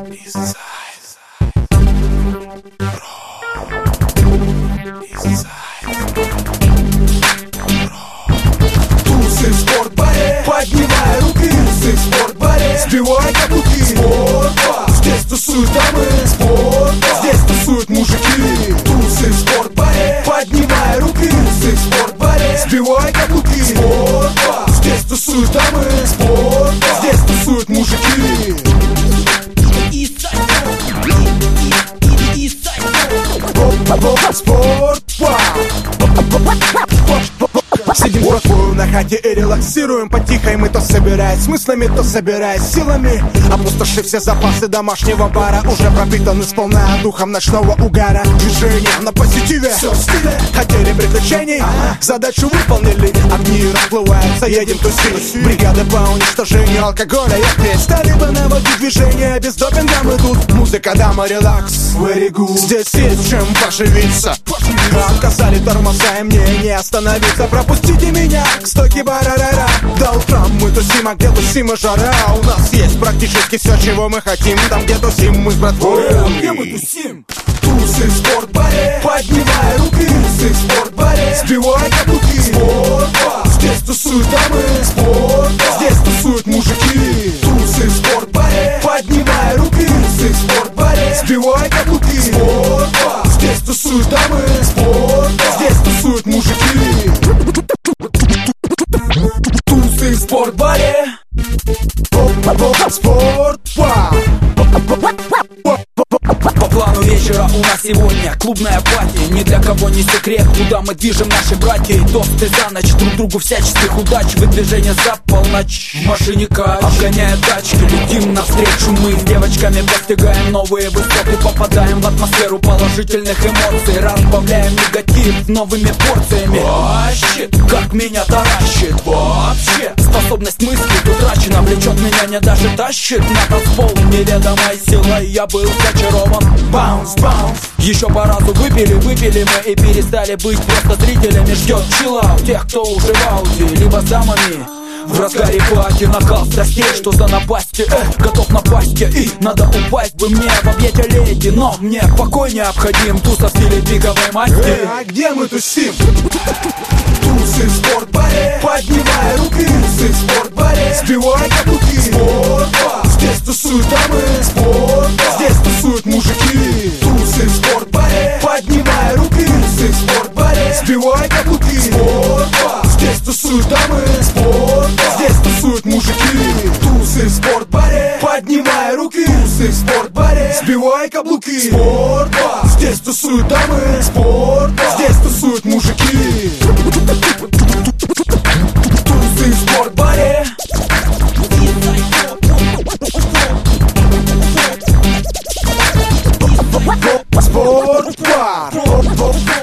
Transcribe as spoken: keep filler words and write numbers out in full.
Тусы в спортбаре, поднимай руки. Тусы в спортбаре, сбивай каблуки. Спортбар, здесь тусуют дамы. Спортбар, здесь тусуют мужики. Тусы в спортбаре, поднимай руки. Тусы в спортбаре, сбивай каблуки. Спортбар, здесь тусуют дамы. Спортбар, здесь тусуют мужики. Спортбар. Сидим братвою на хате и релаксируем по-тихой. Мы то собираясь с мыслями, то собираясь силами. Опустошив все запасы домашнего бара, уже пропитаны сполна духом ночного угара. Движение на позитиве, все в стиле. Хотели приключений, ага. Задачу выполнили. Огни расплываются, едем тусить. Бригада по уничтожению алкоголя и опять стали бы наводить движение. Без допинга мы тут. Музыка, дама, релакс, very good. Здесь есть чем поживиться. Отказали тормоза и мне не остановиться. Пропустите меня к стойке барарара. До утра мы тусим, а где тусим и жара. У нас есть практически все, чего мы хотим. Там, где тусим мы с братвой. Где мы тусим? Тусы в спортбаре, поднимай руки. Тусы в спортбаре, сбивай каблуки. Спортбар, здесь тусуют дамы. Спортбар, здесь тусуют мужики. Тусы в спортбаре, поднимай руки. Тусы в спортбаре, сбивай каблуки. Спортбар, здесь тусуют дамы. Спортбар, здесь тусуют мужики. Тусы в спортбаре. Спортбар. По плану вечера у нас сегодня клубная пати. Ни для кого не секрет, куда мы движем, наши братья. И тосты за ночь, друг другу всяческих удач. Выдвижение за полночь, в машине кач. Обгоняя тачки, летим навстречу мы с девочками. Достигаем новые высоты, попадаем в атмосферу положительных эмоций. Разбавляем негатив новыми порциями. Вообще, как меня таращит. Вообще, способность мысли утрачена. Влечет меня, не даже тащит на танцпол неведомой силой. Я был зачарован. Баунс, баунс. Еще по разу выпили, выпили мы и перестали быть просто зрителями. Ждет чиллаут тех, кто уже в ауди, либо с дамами. В разгаре пати, накал страстей, что за напасти, эх, готов напасть я. И надо упасть бы мне в объятия леди, но мне покой необходим. Туса в стиле пиковой масти. Эй, а где мы тусим? Тусы в спортбаре, поднимай руки. Тусы в спортбаре, сбивай каблуки. Спортбар, здесь тусуют дамы. Спортбар, здесь тусуют мужики. Тусы в спортбаре, поднимай руки. Тусы в спортбаре, сбивай каблуки. Спортбар, здесь тусуют дамы. Спортбар, здесь тусуют мужики. Тусы в спортбаре, поднимай руки. Тусы в спортбаре, сбивай каблуки. Спортбар, здесь тусуют дамы. Спортбар, здесь тусуют мужики. Тусы в спортбаре. Спортбар.